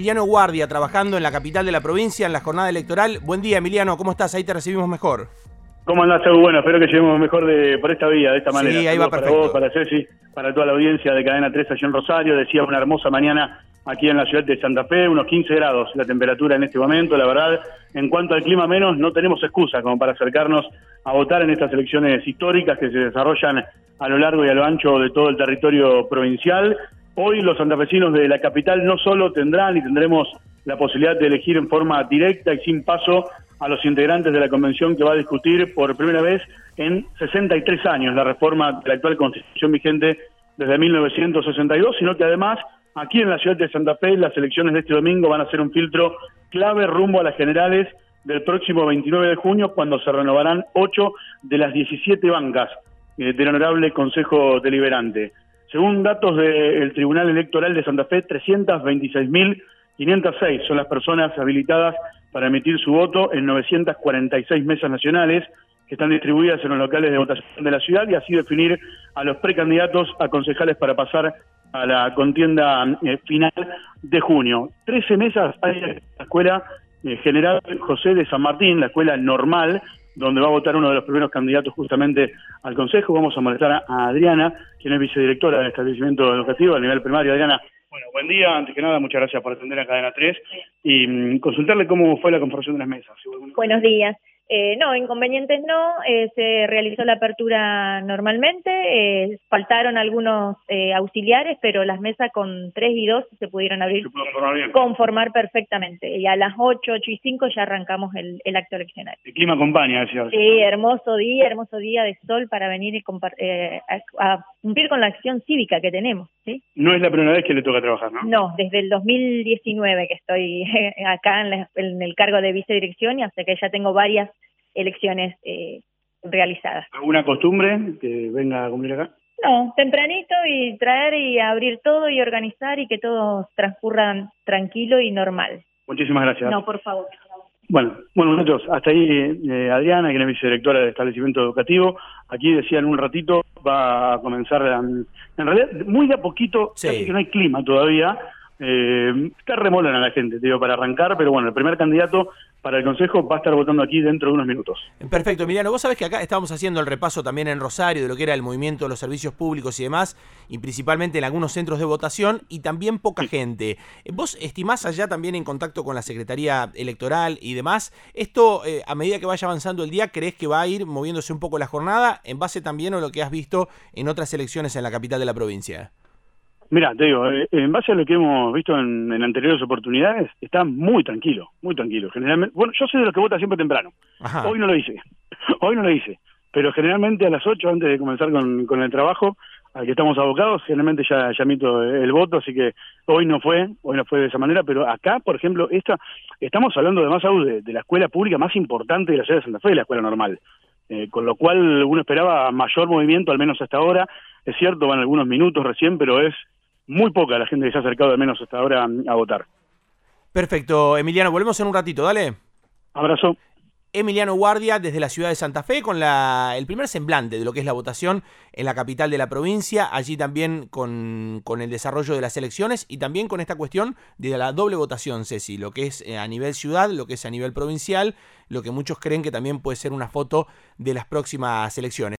Emiliano Guardia, trabajando en la capital de la provincia en la jornada electoral. Buen día, Emiliano, ¿cómo estás? Ahí te recibimos mejor. ¿Cómo andás, Edu? Bueno, espero que lleguemos mejor por esta vía, de esta manera. Sí, ahí va perfecto. Para vos, para Ceci, para toda la audiencia de Cadena 3 allí en Rosario. Decía, una hermosa mañana aquí en la ciudad de Santa Fe, unos 15 grados la temperatura en este momento. La verdad, en cuanto al clima menos, no tenemos excusa como para acercarnos a votar en estas elecciones históricas que se desarrollan a lo largo y a lo ancho de todo el territorio provincial. Hoy los santafesinos de la capital no solo tendremos la posibilidad de elegir en forma directa y sin paso a los integrantes de la convención que va a discutir por primera vez en 63 años la reforma de la actual constitución vigente desde 1962, sino que además aquí en la ciudad de Santa Fe las elecciones de este domingo van a ser un filtro clave rumbo a las generales del próximo 29 de junio, cuando se renovarán 8 de las 17 bancas del honorable Consejo Deliberante. Según datos del Tribunal Electoral de Santa Fe, 326.506 son las personas habilitadas para emitir su voto en 946 mesas nacionales que están distribuidas en los locales de votación de la ciudad, y así definir a los precandidatos a concejales para pasar a la contienda final de junio. 13 mesas hay en la Escuela General José de San Martín, la escuela normal, donde va a votar uno de los primeros candidatos justamente al Consejo. Vamos a molestar a Adriana, quien es vicedirectora del establecimiento educativo a nivel primario. Adriana, bueno, buen día. Antes que nada, muchas gracias por atender a Cadena 3 y consultarle cómo fue la conformación de las mesas. Buenos días. No, inconvenientes no, se realizó la apertura normalmente, faltaron algunos auxiliares, pero las mesas con 3 y 2 se pudieron abrir, conformar perfectamente, y a las 8 y 5 ya arrancamos el acto eleccionario. El clima acompaña, decía. Sí, hermoso día de sol para venir y a cumplir con la acción cívica que tenemos, ¿sí? No es la primera vez que le toca trabajar, ¿no? No, desde el 2019 que estoy acá en el cargo de vicedirección, y hasta que ya tengo varias elecciones realizadas. ¿Alguna costumbre que venga a cumplir acá? No, tempranito, y traer y abrir todo y organizar y que todo transcurra tranquilo y normal. Muchísimas gracias. No, por favor. Bueno, muchachos, hasta ahí Adriana, quien es vicedirectora del establecimiento educativo. Aquí decían un ratito, va a comenzar, en realidad muy de a poquito, sí. Casi que no hay clima todavía. Está remolona la gente, te digo, para arrancar, pero bueno, el primer candidato para el Consejo va a estar votando aquí dentro de unos minutos. Perfecto, Emiliano. Vos sabés que acá estábamos haciendo el repaso también en Rosario de lo que era el movimiento de los servicios públicos y demás, y principalmente en algunos centros de votación, y también poca gente. ¿Vos estimás allá también en contacto con la Secretaría Electoral y demás? Esto, a medida que vaya avanzando el día, ¿creés que va a ir moviéndose un poco la jornada, en base también a lo que has visto en otras elecciones en la capital de la provincia? Mira, te digo, en base a lo que hemos visto en anteriores oportunidades, está muy tranquilo, muy tranquilo. Generalmente, bueno, yo soy de los que vota siempre temprano. Ajá. Hoy no lo hice, pero generalmente a las 8, antes de comenzar con el trabajo al que estamos abocados, generalmente ya emito el voto, así que hoy no fue de esa manera, pero acá, por ejemplo, estamos hablando además de la escuela pública más importante de la ciudad de Santa Fe, la escuela normal, con lo cual uno esperaba mayor movimiento, al menos hasta ahora. Es cierto, van algunos minutos recién, pero es muy poca la gente que se ha acercado al menos hasta ahora a votar. Perfecto, Emiliano, volvemos en un ratito, dale. Abrazo. Emiliano Guardia desde la ciudad de Santa Fe con el primer semblante de lo que es la votación en la capital de la provincia, allí también con el desarrollo de las elecciones y también con esta cuestión de la doble votación, Ceci, lo que es a nivel ciudad, lo que es a nivel provincial, lo que muchos creen que también puede ser una foto de las próximas elecciones.